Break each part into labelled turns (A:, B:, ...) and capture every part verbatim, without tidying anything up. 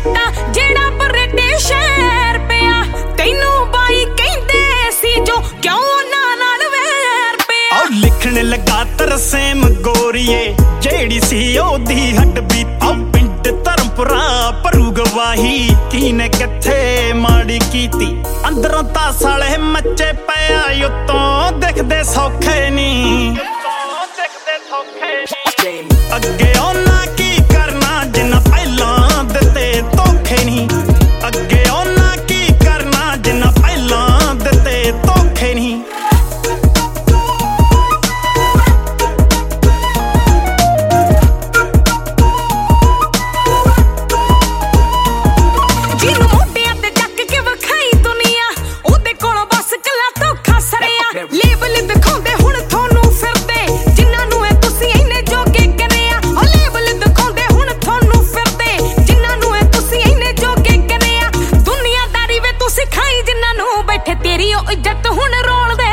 A: ਜੱਟਾ ਜਿਹੜਾ ਬਰੇਟੇ ਸ਼ਹਿਰ ਪਿਆ ਤੈਨੂੰ ਬਾਈ ਕਹਿੰਦੇ ਸੀ ਜੋ ਕਿਉਂ ਉਹਨਾਂ ਨਾਲ ਵੈਰ ਪਿਆ।
B: ਆਹ ਲਿਖਣ ਲੱਗਾ ਤਰਸੇਮ ਗੋਰੀਏ ਜਿਹੜੀ ਸੀ ਉਹਦੀ ਹੱਡ ਬੀਤੀ ਪਿੰਡ ਧਰਮਪੁਰਾ ਭਰੂ ਗਵਾਹੀ ਕਿਨੇ ਕਿੱਥੇ ਮਾੜੀ ਕੀਤੀ ਅੰਦਰੋਂ ਤਾਂ ਸਾਲੇ ਮੱਚੇ ਪਿਆ ਉਤੋਂ ਦਿਖਦੇ ਸੌਖੇ ਨੀ ਅੱਗੇ ਉਹਨਾਂ ਕੀ ਕਰਨਾ ਜਿੰਨਾ ਪਹਿਲਾਂ ਦਿੱਤੇ ਧੋਖੇ ਨੀ ਅੱਗੇ ਉਹਨਾਂ ਕੀ ਕਰਨਾ ਜਿੰਨਾ ਪਹਿਲਾਂ ਦਿੱਤੇ ਧੋਖੇ ਨੀ।
A: ਲੇਬਲ ਦਿਖਾਉਂਦੇ ਹੁਣ ਤੁਹਾਨੂੰ ਫਿਰਦੇ ਜਿਨ੍ਹਾਂ ਨੂੰ ਇਹ ਤੁਸੀਂ ਇੰਨੇ ਜੋਗੇ ਕਰਿਆ ਉਹ ਲੇਬਲ ਦਿਖਾਉਂਦੇ ਹੁਣ ਤੁਹਾਨੂੰ ਫਿਰਦੇ ਜਿਨ੍ਹਾਂ ਨੂੰ ਇਹ ਤੁਸੀਂ ਇੰਨੇ ਜੋਗੇ ਕਰਿਆ ਦੁਨੀਆਦਾਰੀ ਵੇ ਤੁਸੀਂ ਖਾਈ ਜਿਨ੍ਹਾਂ ਨੂੰ ਬੈਠੇ ਤੇਰੀ ਉਹ ਇੱਜ਼ਤ ਹੁਣ ਰੋਲਦੇ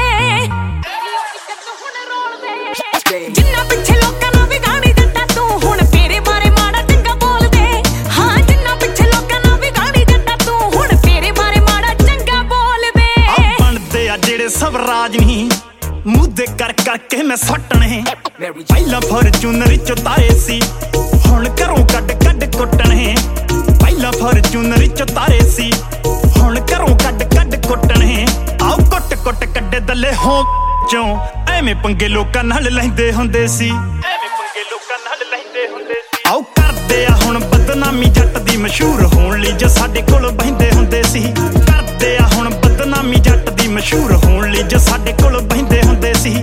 A: ਜਿਨ੍ਹਾਂ ਪਿੱਛੇ ਲੋਕਾਂ ਨੂੰ ਵਿਗਾੜੀ ਦਿੱਤਾ ਤੂੰ ਹੁਣ ਤੇਰੇ ਬਾਰੇ ਮਾੜਾ ਚੰਗਾ ਬੋਲਦੇ ਹਾਂ ਜਿਨ੍ਹਾਂ ਪਿੱਛੇ ਲੋਕਾਂ ਨੂੰ ਵਿਗਾੜੀ ਦਿੱਤਾ ਤੂੰ ਹੁਣ ਤੇਰੇ ਬਾਰੇ ਮਾੜਾ ਚੰਗਾ ਬੋਲਦੇ
B: ਆ ਬਣਦੇ ਆ ਜਿਹੜੇ ਸਭ ਰਾਜ ਨਹੀਂ ਮੁੱਦੇ ਕਰ ਕਰਕੇ ਮੈਂ ਸੱਟਣੇ ਪਹਿਲਾਂ ਫੋਰਚੂਨਰ ਚੋਂ ਤਾਰੇ ਸੀ ਹੁਣ ਘਰੋਂ ਕੱਢ ਕੱਢ ਕੁੱਟਣੇ ਪਹਿਲਾਂ ਫੋਰਚੂਨਰ ਚੋਂ ਤਾਰੇ ਸੀ ਹੁਣ ਘਰੋਂ ਕੱਢ ਕੱਢ ਕੁੱਟਣੇ ਆਓ ਕੁੱਟ ਕੁੱਟ ਕੱਢੇ ਦੱਲੇ ਹੋ ਚੋਂ ਐਵੇਂ ਪੰਗੇ ਲੋਕਾਂ ਨਾਲ ਲੈਂਦੇ ਹੁੰਦੇ ਸੀ ਐਵੇਂ ਪੰਗੇ ਲੋਕਾਂ ਨਾਲ ਲੈਂਦੇ ਹੁੰਦੇ ਸੀ ਆਓ ਕਰਦੇ ਆ ਹੁਣ ਬਦਨਾਮੀ ਜੱਟ ਦੀ ਮਸ਼ਹੂਰ ਹੋਣ ਲਈ ਜੋ ਸਾਡੇ ਕੋਲ ਬਹਿੰਦੇ ਹੁੰਦੇ ਸੀ ਕਰਦੇ ਆ ਹੁਣ ਬਦਨਾਮੀ ਜੱਟ ਦੀ ਮਸ਼ਹੂਰ ਹੋਣ ਲਈ ਜੋ ਸਾਡੇ ਕੋਲ ਬਹਿੰਦੇ ਹੁੰਦੇ ਸੀ।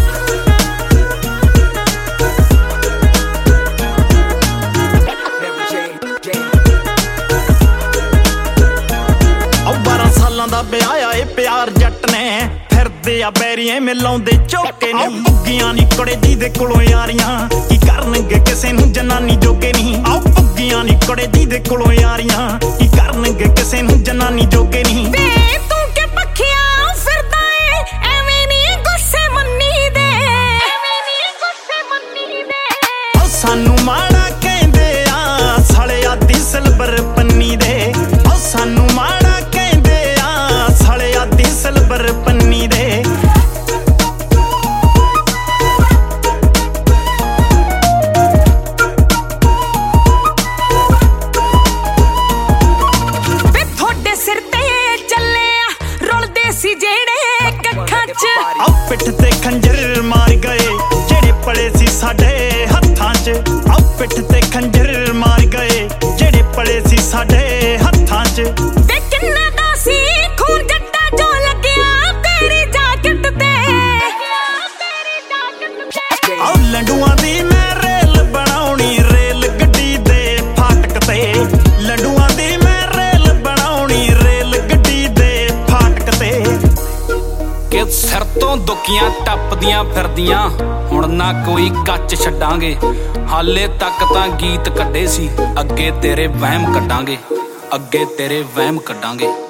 B: ਬਾਰਾਂ ਸਾਲਾਂ ਦਾ ਵਿਆਹ ਆ ਇਹ ਪਿਆਰ ਜੱਟ ਨੇ ਫਿਰਦੇ ਆ ਬੈਰੀਏ ਮਿਲਾਉਂਦੇ ਝੋਕੇ ਨੇ ਪੁੱਗੀਆਂ ਨੀ ਕੁੜੇ ਜੀ ਦੇ ਕੋਲੋਂ ਯਾਰੀਆਂ ਕੀ ਕਰਨਗੇ ਕਿਸੇ ਨੂੰ ਜਨਾਨੀ ਜੋਗੇ ਨਹੀਂ ਆਓ ਪੁੱਗੀਆਂ ਨੀ ਕੁੜੇ ਜੀ ਦੇ ਕੋਲੋਂ ਯਾਰੀਆਂ ਕੀ ਕਰਨਗੇ ਕਿਸੇ ਨੂੰ ਜਨਾਨੀ ਜੋਗੇ ਨਹੀਂ। ਸਾਨੂੰ ਮਾੜਾ ਕਹਿੰਦੇ ਆ ਸਾਲਿਆ ਦੀ ਸਿਲਵਰ ਪੰਨੀ ਦੇ ਉਹ ਸਾਨੂੰ ਮਾੜਾ ਕਹਿੰਦੇ ਆ ਸਾਲਿਆ ਦੀ ਸਿਲਵਰ ਪੰਨੀ ਦੇ।
A: ਵੇ ਤੁਹਾਡੇ ਸਿਰ ਤੇ ਚੱਲੇ ਆ ਰੁਲਦੇ ਸੀ ਜਿਹੜੇ ਕੱਖਾਂ ਚ
B: ਆ ਪਿੱਠ ਤੇ ਖੰਜਰ ਮਾਰ ਗਏ ਜਿਹੜੇ ਪਲੇ ਸੀ ਸਾਡੇ ਹੱਥਾਂ ਚ ਆ ਪਿੱਠ ਤੇ ਖੰਜਰ ਮਾਰ ਗਏ ਜਿਹੜੇ ਪਲੇ ਸੀ ਸਾਡੇ ਹੱਥਾਂ ਚ
A: ਵੇ ਕਿੰਨਾ ਦਾ ਸੀ ਖੂਨ ਜੱਟਾ ਜੋ ਲੱਗਿਆ ਤੇਰੀ ਜਾਕਟ ਤੇ
B: ਆ ਲੰਡੂਆਂ ਦੀ ਮੈਂ ਰੇਲ ਬਣਾਉਣੀ ਰੇਲ ਗੱਡੀ ਦੇ ਫਾਟਕ ਤੇ ਲੰਡੂਆਂ ਦੀ ਮੈਂ ਰੇਲ ਬਣਾਉਣੀ ਰੇਲ ਗੱਡੀ ਦੇ ਫਾਟਕ ਤੇ
C: ਕਿ ਸਿਰ ਤੋਂ ਦੁੱਕੀਆਂ ਟੱਪਦੀਆਂ ਫਿਰਦੀਆਂ ਹੁਣ ਨਾ ਕੋਈ ਕੱਚ ਛੱਡਾਂਗੇ ਹਾਲੇ ਤੱਕ ਤਾਂ ਗੀਤ ਕੱਢੇ ਸੀ ਅੱਗੇ ਤੇਰੇ ਵਹਿਮ ਕੱਢਾਂਗੇ ਅੱਗੇ ਤੇਰੇ ਵਹਿਮ ਕੱਢਾਂਗੇ।